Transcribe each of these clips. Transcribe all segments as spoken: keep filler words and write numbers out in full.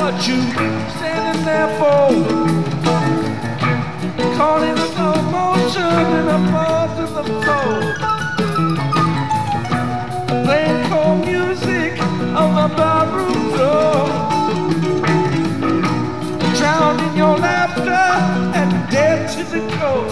what you standing there for. Caught in slow motion and I fall to the floor. Playing cold music on the barroom floor. Drowned in your laughter and dead to the core.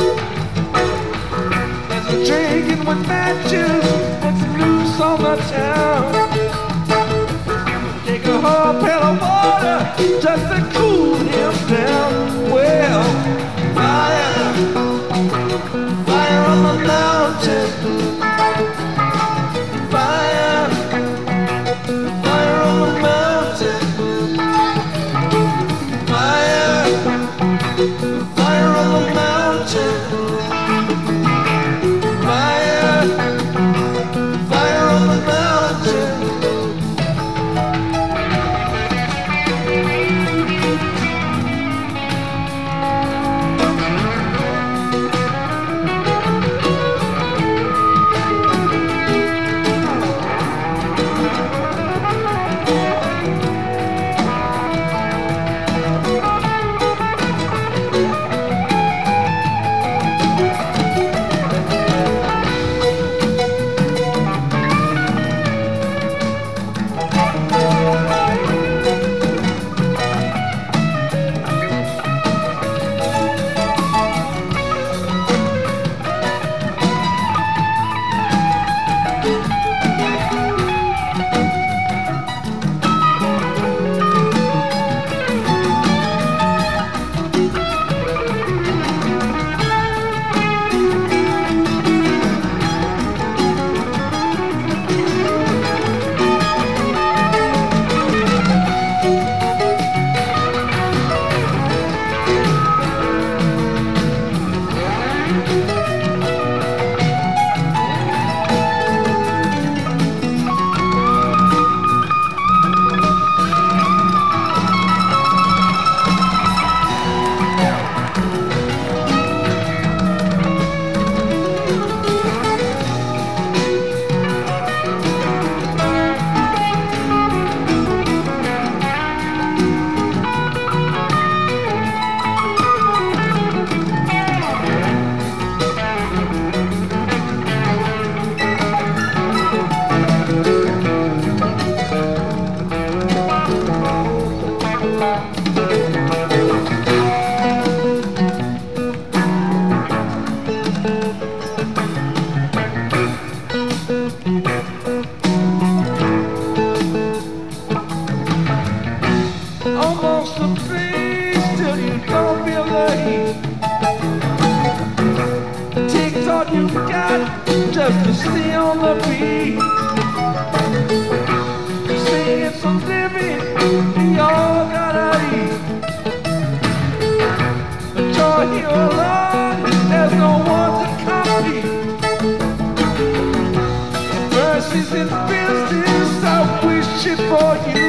There's a drinking with matches that's loose on the town. Take a whole pail of water just to cool him down. Well, fire, fire on the mountain. Fire, fire on the mountain. Fire, fire on the mountain. Fire, fire on the mountain. Almost a breeze till you don't feel the heat. Takes all you got just to stay on the beat. Say it's a living, we all gotta eat. But you're here alone, there's no one to compete. Mercy's in business, I wish it for you.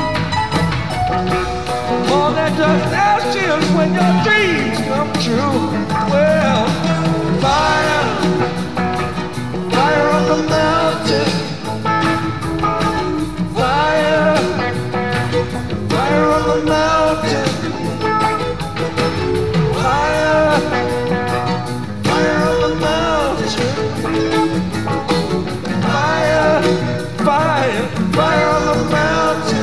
More than just ashes when your dreams come true. Well, fire, fire on the mountain. Fire, fire on the mountain. Fire, fire on the mountain. Fire, fire, fire on the mountain.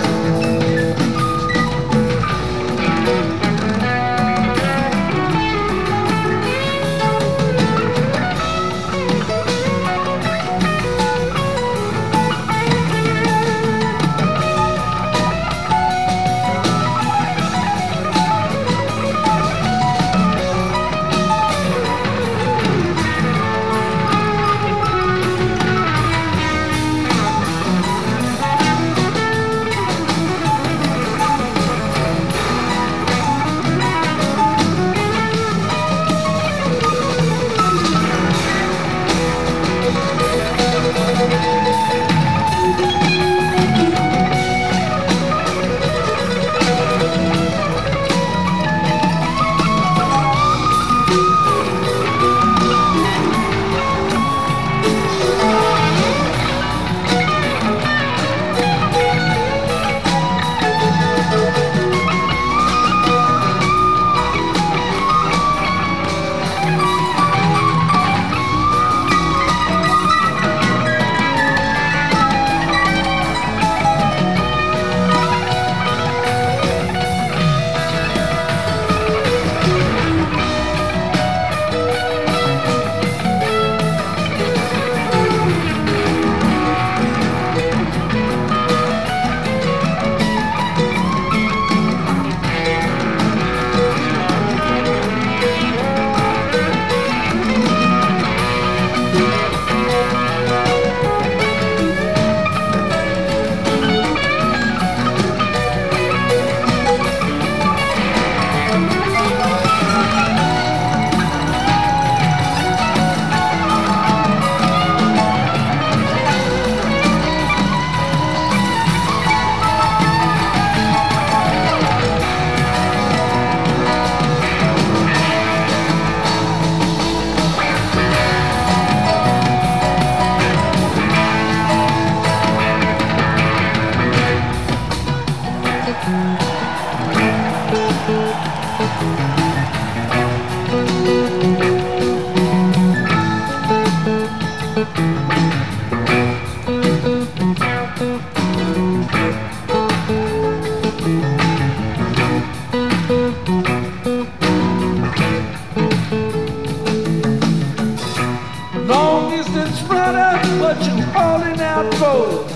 Long distance runner, but you holding out road.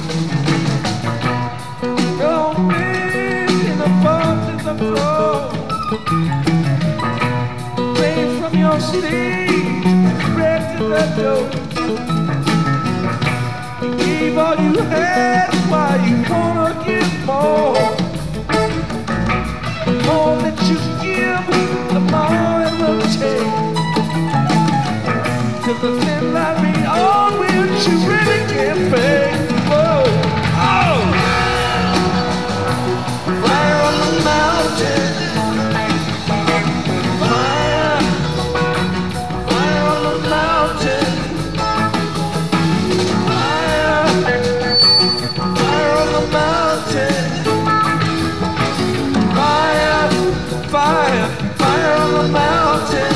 Don't be in the forces of flow. Rain from your stage, spread to the door. You gave all you had, why you wanna give more? The more that you give, the more it will take. Till the thin line be on which you really can't pay. Whoa, oh! Fire on the mountain. Fire, fire on the mountain. Fire, fire on the mountain. Fire, fire, fire on the mountain.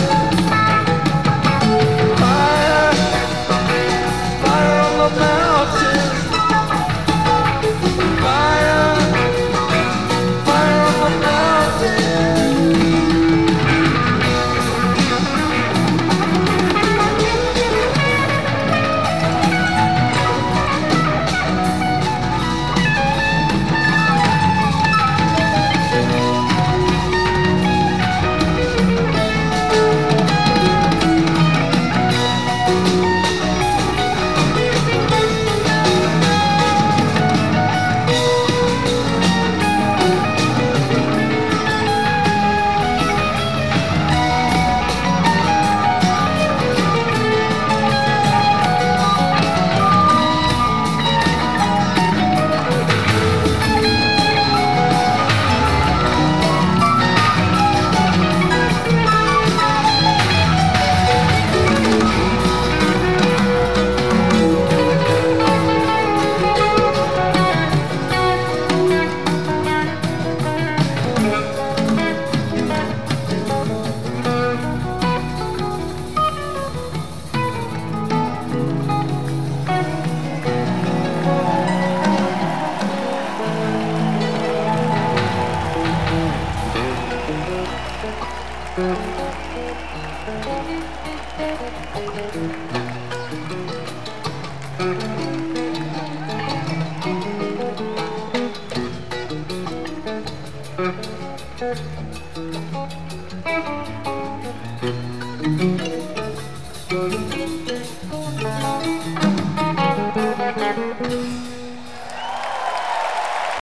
Thank you.